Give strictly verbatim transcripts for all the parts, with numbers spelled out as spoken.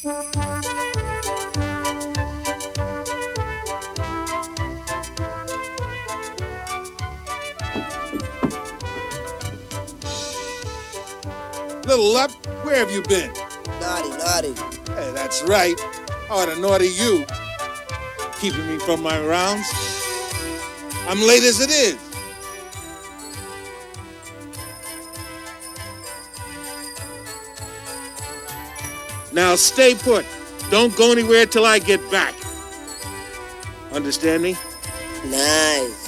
Little Lep, where have you been? Naughty, naughty. Hey, that's right. Oh, the naughty you. Keeping me from my rounds. I'm late as it is. Now stay put. Don't go anywhere till I get back. Understand me? Nice.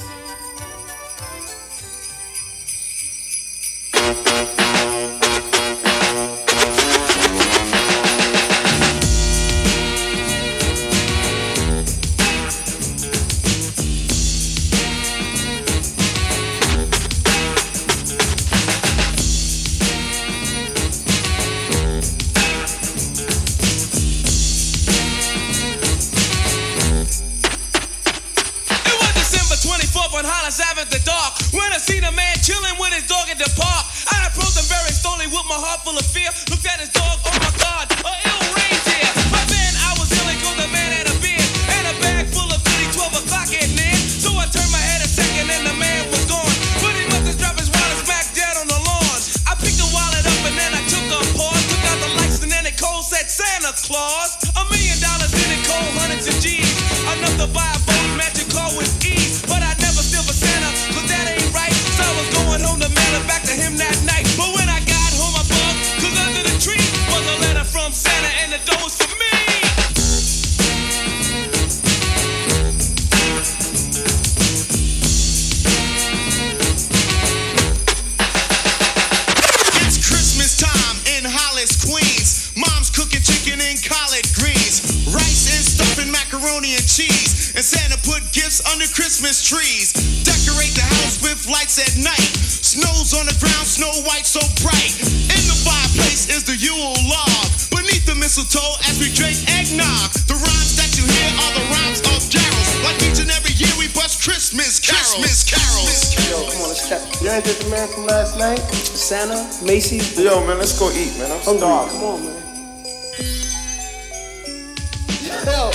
Macy. Yo, man, let's go eat, man. I'm Hungry. starving. Come on, man. Yo.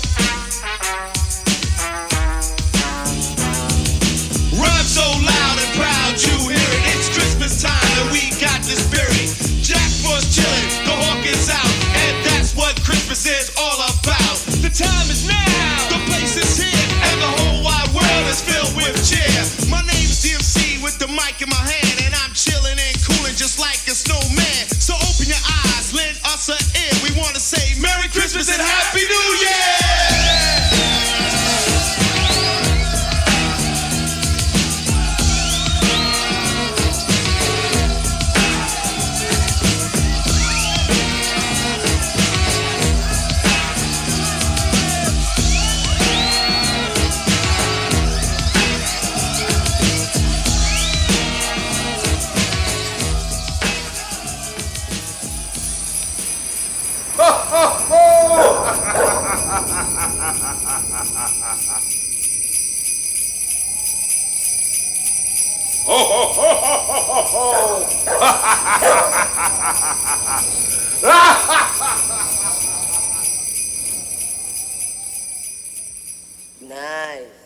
Run so loud and proud, you hear it. It's Christmas time and we got the spirit. Jack Frost chilling, the hawk is out, and that's what Christmas is all about. The time is now, the place is here, and the whole wide world is filled with cheer. My name's D M C with the mic in my hand, and I'm chilling and cooling just like a snowman. So open your eyes, lend us an ear. We want to say Merry Christmas and Happy New Year! Ho, ho, ho, ho, ho, ho. Nice.